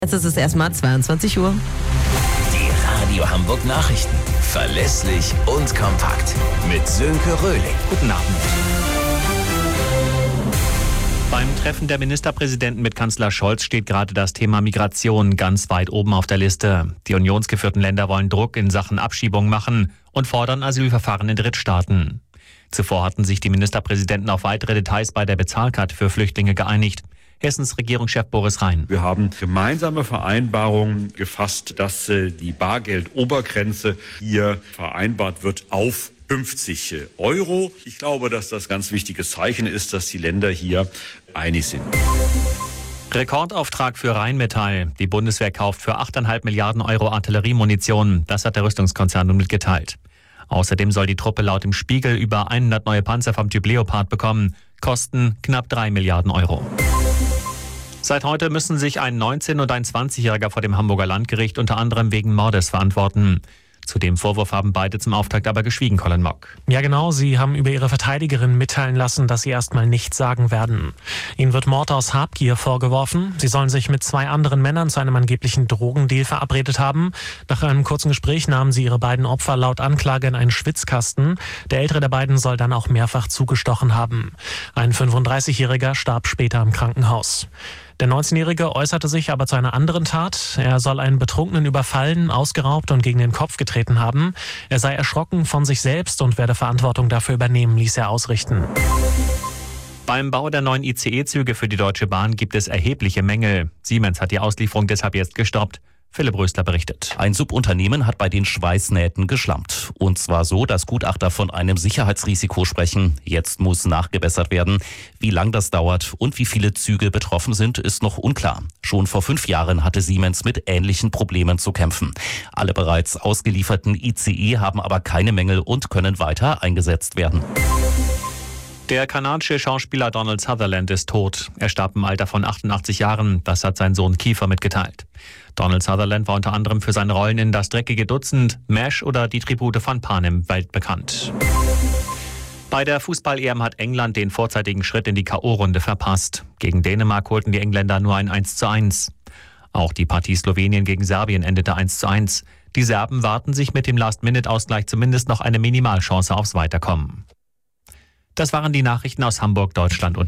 Jetzt ist es erstmal 22 Uhr. Die Radio Hamburg Nachrichten. Verlässlich und kompakt. Mit Sönke Röhling. Guten Abend. Beim Treffen der Ministerpräsidenten mit Kanzler Scholz steht gerade das Thema Migration ganz weit oben auf der Liste. Die unionsgeführten Länder wollen Druck in Sachen Abschiebung machen und fordern Asylverfahren in Drittstaaten. Zuvor hatten sich die Ministerpräsidenten auf weitere Details bei der Bezahlkarte für Flüchtlinge geeinigt. Hessens Regierungschef Boris Rhein. Wir haben gemeinsame Vereinbarungen gefasst, dass die Bargeldobergrenze hier vereinbart wird auf 50 Euro. Ich glaube, dass das ganz wichtiges Zeichen ist, dass die Länder hier einig sind. Rekordauftrag für Rheinmetall. Die Bundeswehr kauft für 8,5 Milliarden Euro Artilleriemunition. Das hat der Rüstungskonzern nun mitgeteilt. Außerdem soll die Truppe laut dem Spiegel über 100 neue Panzer vom Typ Leopard bekommen. Kosten knapp 3 Milliarden Euro. Seit heute müssen sich ein 19- und ein 20-Jähriger vor dem Hamburger Landgericht unter anderem wegen Mordes verantworten. Zu dem Vorwurf haben beide zum Auftakt aber geschwiegen, Colin Mock. Ja genau, sie haben über ihre Verteidigerin mitteilen lassen, dass sie erstmal nichts sagen werden. Ihnen wird Mord aus Habgier vorgeworfen. Sie sollen sich mit 2 anderen Männern zu einem angeblichen Drogendeal verabredet haben. Nach einem kurzen Gespräch nahmen sie ihre beiden Opfer laut Anklage in einen Schwitzkasten. Der ältere der beiden soll dann auch mehrfach zugestochen haben. Ein 35-Jähriger starb später im Krankenhaus. Der 19-Jährige äußerte sich aber zu einer anderen Tat. Er soll einen Betrunkenen überfallen, ausgeraubt und gegen den Kopf getreten haben. Er sei erschrocken von sich selbst und werde Verantwortung dafür übernehmen, ließ er ausrichten. Beim Bau der neuen ICE-Züge für die Deutsche Bahn gibt es erhebliche Mängel. Siemens hat die Auslieferung deshalb jetzt gestoppt. Philipp Rösler berichtet. Ein Subunternehmen hat bei den Schweißnähten geschlampt. Und zwar so, dass Gutachter von einem Sicherheitsrisiko sprechen. Jetzt muss nachgebessert werden. Wie lang das dauert und wie viele Züge betroffen sind, ist noch unklar. Schon vor 5 Jahren hatte Siemens mit ähnlichen Problemen zu kämpfen. Alle bereits ausgelieferten ICE haben aber keine Mängel und können weiter eingesetzt werden. Der kanadische Schauspieler Donald Sutherland ist tot. Er starb im Alter von 88 Jahren. Das hat sein Sohn Kiefer mitgeteilt. Donald Sutherland war unter anderem für seine Rollen in Das dreckige Dutzend, MASH oder Die Tribute von Panem weltbekannt. Bei der Fußball-EM hat England den vorzeitigen Schritt in die K.O.-Runde verpasst. Gegen Dänemark holten die Engländer nur ein 1:1. Auch die Partie Slowenien gegen Serbien endete 1:1. Die Serben warten sich mit dem Last-Minute-Ausgleich zumindest noch eine Minimalchance aufs Weiterkommen. Das waren die Nachrichten aus Hamburg, Deutschland und